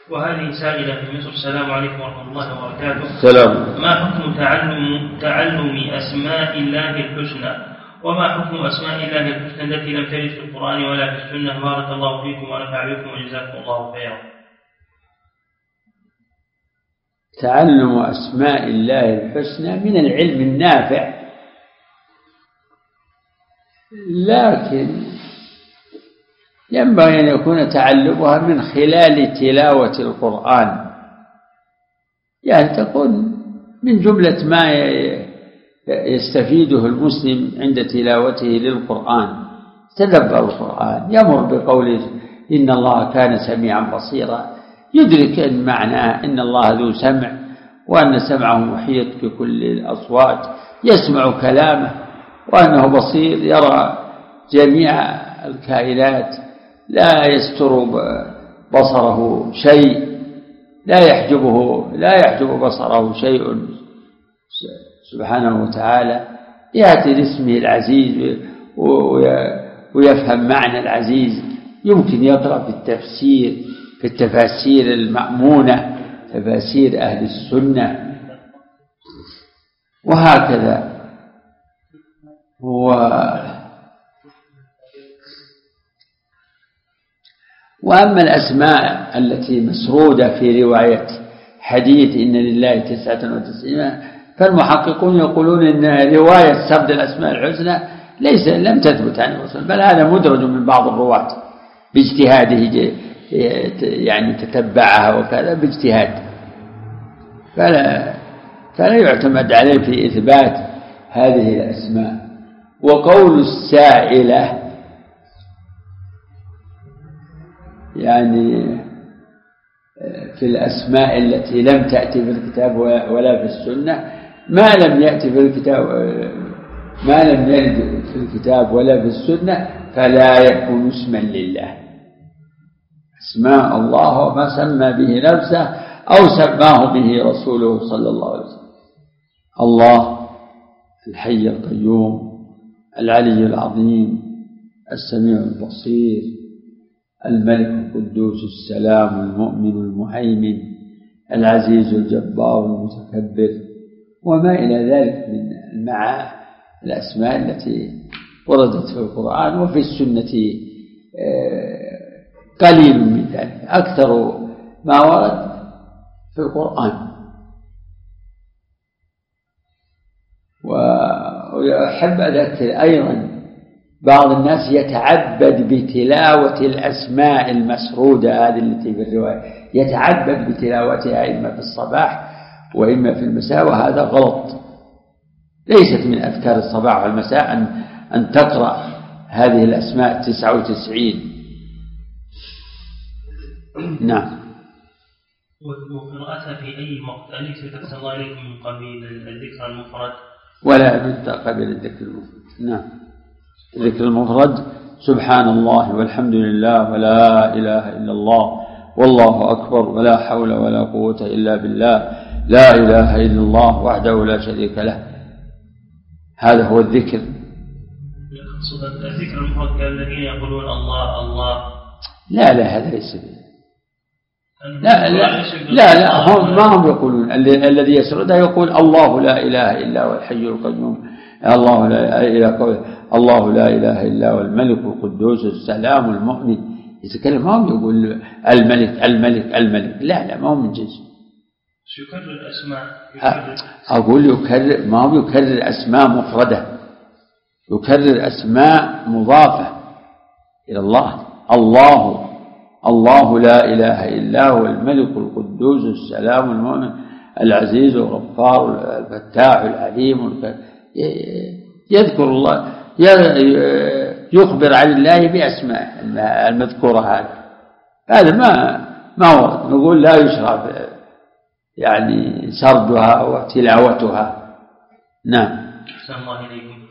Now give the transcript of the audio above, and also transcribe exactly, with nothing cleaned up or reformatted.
وهذه سائلة في مصر. السلام عليكم ورحمة الله وبركاته. السلام. ما حكم تعلم تعلم أسماء الله الحسنى، وما حكم أسماء الله الحسنى التي لم ترد في القرآن ولا في السنة؟ بارك الله فيكم ونفع بكم وجزاكم الله خيرا. تعلم أسماء الله الحسنى من العلم النافع، لكن ينبغي أن يكون تعلمها من خلال تلاوة القرآن، يعني تكون من جملة ما يستفيده المسلم عند تلاوته للقرآن. تدبر القرآن، يمر بقوله إن الله كان سميعا بصيرا، يدرك أن معناه إن الله ذو سمع، وأن سمعه محيط بكل الأصوات، يسمع كلامه، وأنه بصير يرى جميع الكائنات، لا يستر بصره شيء، لا يحجبه لا يحجب بصره شيء سبحانه وتعالى. يأتي لاسمه العزيز ويفهم معنى العزيز، يمكن يقرأ في التفسير في التفاسير المأمونة، تفاسير أهل السنة، وهكذا. و وأما الأسماء التي مسرودة في رواية حديث إن لله تسعة وتسعين، فالمحققون يقولون إن رواية سرد الأسماء الحسنى ليس لم تثبت عن الرسول، بل هذا مدرج من بعض الرواة باجتهاده، يعني تتبعها وكذا باجتهاد، فلا فلا يعتمد عليه في إثبات هذه الأسماء. وقول السائلة يعني في الأسماء التي لم تأتي في الكتاب ولا في السنة، ما لم يأتي في الكتاب ما لم يرد في الكتاب ولا في السنة فلا يكون اسما لله. اسماء الله وما سمى به نفسه أو سماه به رسوله صلى الله عليه وسلم: الله الحي القيوم، العلي العظيم، السميع البصير، الملك القدوس السلام المؤمن المهيمن، العزيز الجبار المتكبر، وما إلى ذلك من المعاني الأسماء التي وردت في القرآن وفي السنة. قليل من ذلك، أكثر ما ورد في القرآن. وأحب أذكر أيضا بعض الناس يتعبد بتلاوة الأسماء المسرودة هذه التي في الرواية، يتعبد بتلاوتها إما في الصباح وإما في المساء، وهذا غلط. ليست من أذكار الصباح والمساء أن, أن تقرأ هذه الأسماء تسعة وتسعين. نعم. وقراءتها في أي وقت أليس تحسن الله إليكم من قبيل الذكر المفرد؟ ولا من قبيل الذكر المفرد. نعم. الذكر المفرد سبحان الله والحمد لله ولا إله إلا الله والله أكبر ولا حول ولا قوة إلا بالله، لا إله إلا الله وحده لا شريك له. هذا هو الذكر. الذكر المفرد الذين يقولون الله الله. لا لا هذا ليس به. لا لا لا, لا هم ما هم يقولون. الذي يسردها يقول الله لا إله إلا هو الحي القيوم، الله لا إله الله لا إله إلا هو الملك القدوس السلام المؤمن. يتكلم ما هم يقول الملك الملك الملك، لا لا ما هو من جنس. يكرر الأسماء. أقول يكرر، ما هو يكرر أسماء مفردة، يكرر أسماء مضافة إلى الله. الله الله لا إله إلا هو الملك القدوس السلام المؤمن العزيز الغفار الفتاح العليم. يذكر الله، يخبر عن الله بأسماء المذكورة. هذا هذا ما ما ورد. نقول لا يشرع يعني سردها وتلاوتها. نعم. أحسن الله إليكم.